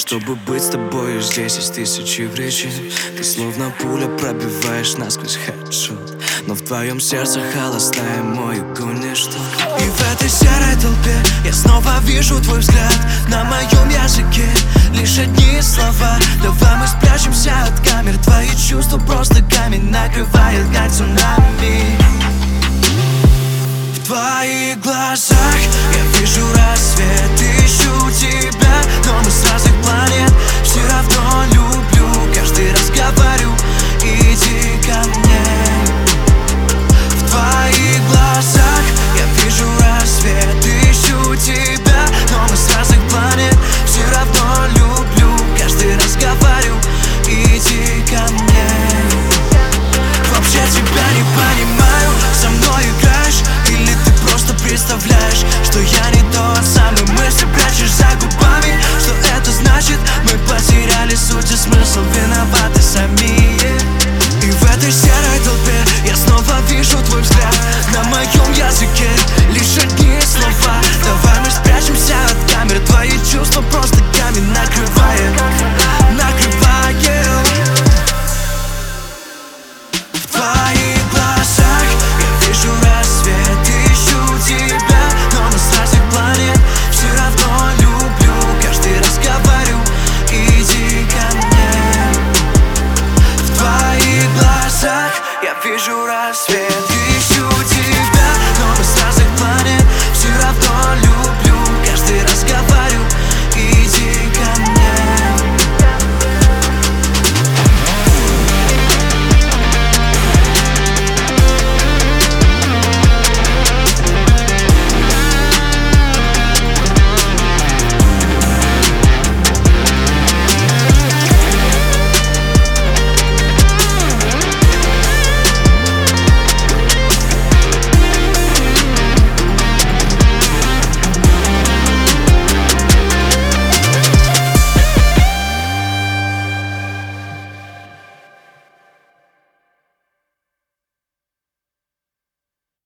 Чтобы быть с тобой, здесь есть тысячи причин. Ты словно пуля пробиваешь насквозь хедшот, но в твоем сердце холостая мой ничто. И в этой серой толпе я снова вижу твой взгляд. На моем языке лишь одни слова. Давай мы спрячемся от камер. Твои чувства просто камень накрывает, как цунами. В твоих глазах я вижу рассвет, ищу тебя, но мы с разных планет. Все равно люблю, каждый раз говорю, иди ко мне. В твоих глазах я вижу рассвет, ищу тебя, но мы с разных планет. Все равно люблю, каждый раз говорю, иди ко мне. Вообще тебя не понимаю, со мной играешь или ты просто представляешь, что я не тот самый мысли прячешь за губами? Что это значит? Мы потеряли суть и смысл, виноваты сами. И в этой серой толпе я снова вижу твой взгляд. На моем языке